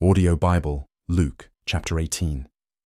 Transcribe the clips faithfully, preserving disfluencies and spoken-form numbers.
Audio Bible, Luke, chapter eighteen.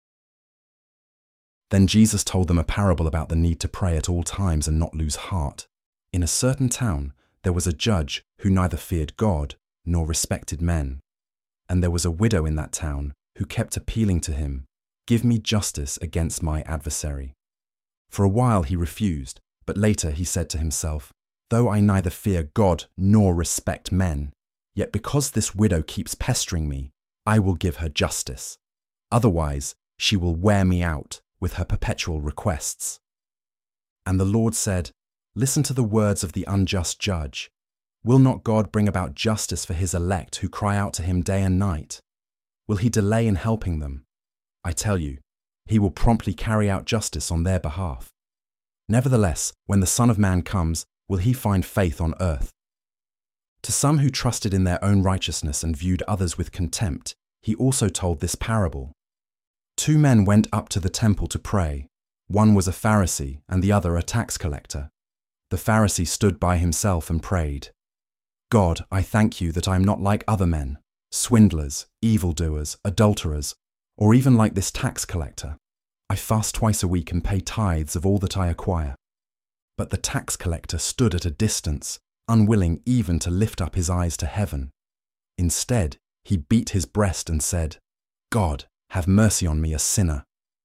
Then Jesus told them a parable about the need to pray at all times and not lose heart. In a certain town, there was a judge who neither feared God nor respected men. And there was a widow in that town who kept appealing to him, "Give me justice against my adversary." For a while he refused, but later he said to himself, "Though I neither fear God nor respect men, yet because this widow keeps pestering me, I will give her justice. Otherwise, she will wear me out with her perpetual requests." And the Lord said, "Listen to the words of the unjust judge. Will not God bring about justice for his elect who cry out to him day and night? Will he delay in helping them? I tell you, he will promptly carry out justice on their behalf. Nevertheless, when the Son of Man comes, will he find faith on earth?" To some who trusted in their own righteousness and viewed others with contempt, he also told this parable. Two men went up to the temple to pray. One was a Pharisee and the other a tax collector. The Pharisee stood by himself and prayed, "God, I thank you that I am not like other men, swindlers, evildoers, adulterers, or even like this tax collector. I fast twice a week and pay tithes of all that I acquire." But the tax collector stood at a distance, unwilling even to lift up his eyes to heaven. Instead, he beat his breast and said, "God, have mercy on me, a sinner."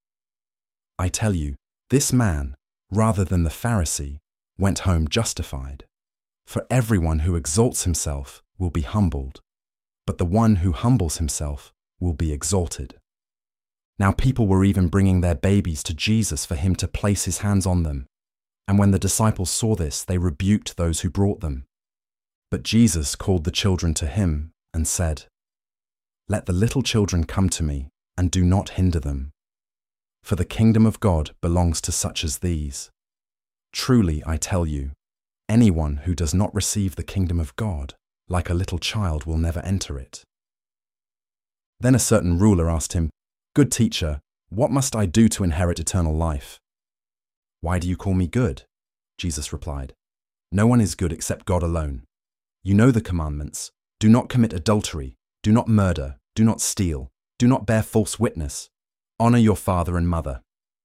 I tell you, this man, rather than the Pharisee, went home justified. For everyone who exalts himself will be humbled, but the one who humbles himself will be exalted. Now people were even bringing their babies to Jesus for him to place his hands on them. And when the disciples saw this, they rebuked those who brought them. But Jesus called the children to him and said, "Let the little children come to me, and do not hinder them. For the kingdom of God belongs to such as these. Truly, I tell you, anyone who does not receive the kingdom of God, like a little child, will never enter it." Then a certain ruler asked him, "Good teacher, what must I do to inherit eternal life?" "Why do you call me good?" Jesus replied. "No one is good except God alone. You know the commandments. Do not commit adultery. Do not murder. Do not steal. Do not bear false witness. Honor your father and mother."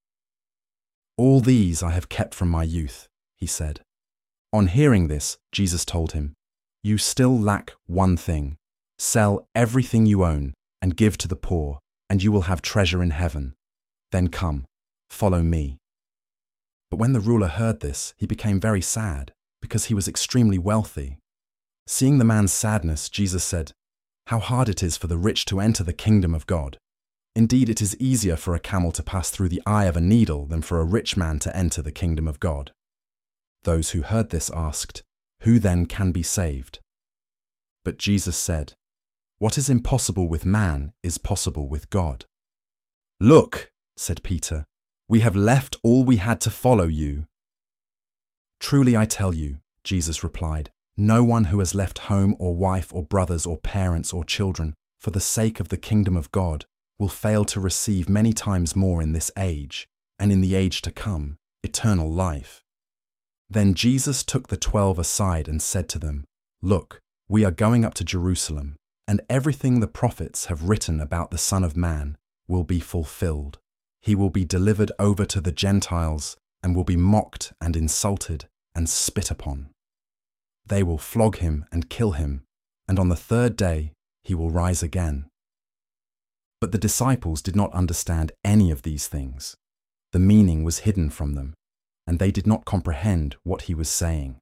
"All these I have kept from my youth," he said. On hearing this, Jesus told him, "You still lack one thing. Sell everything you own and give to the poor, and you will have treasure in heaven. Then come, follow me." But when the ruler heard this, he became very sad, because he was extremely wealthy. Seeing the man's sadness, Jesus said, "How hard it is for the rich to enter the kingdom of God. Indeed, it is easier for a camel to pass through the eye of a needle than for a rich man to enter the kingdom of God." Those who heard this asked, "Who then can be saved?" But Jesus said, "What is impossible with man is possible with God." "Look," said Peter, "we have left all we had to follow you." "Truly I tell you," Jesus replied, "no one who has left home or wife or brothers or parents or children for the sake of the kingdom of God will fail to receive many times more in this age, and in the age to come, eternal life." Then Jesus took the twelve aside and said to them, "Look, we are going up to Jerusalem, and everything the prophets have written about the Son of Man will be fulfilled. He will be delivered over to the Gentiles and will be mocked and insulted and spit upon. They will flog him and kill him, and on the third day he will rise again." But the disciples did not understand any of these things. The meaning was hidden from them, and they did not comprehend what he was saying.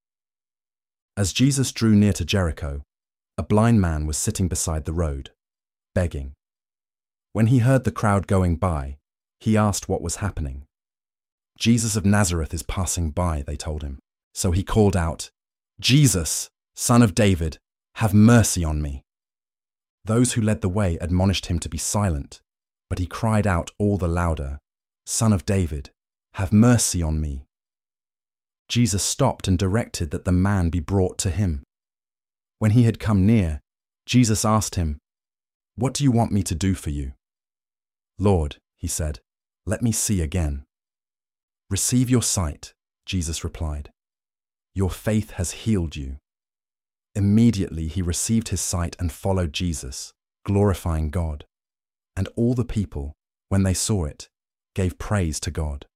As Jesus drew near to Jericho, a blind man was sitting beside the road, begging. When he heard the crowd going by, he asked what was happening. "Jesus of Nazareth is passing by," they told him. So he called out, "Jesus, Son of David, have mercy on me." Those who led the way admonished him to be silent, but he cried out all the louder, "Son of David, have mercy on me." Jesus stopped and directed that the man be brought to him. When he had come near, Jesus asked him, "What do you want me to do for you?" "Lord," he said, "let me see again." "Receive your sight," Jesus replied. "Your faith has healed you." Immediately he received his sight and followed Jesus, glorifying God. And all the people, when they saw it, gave praise to God.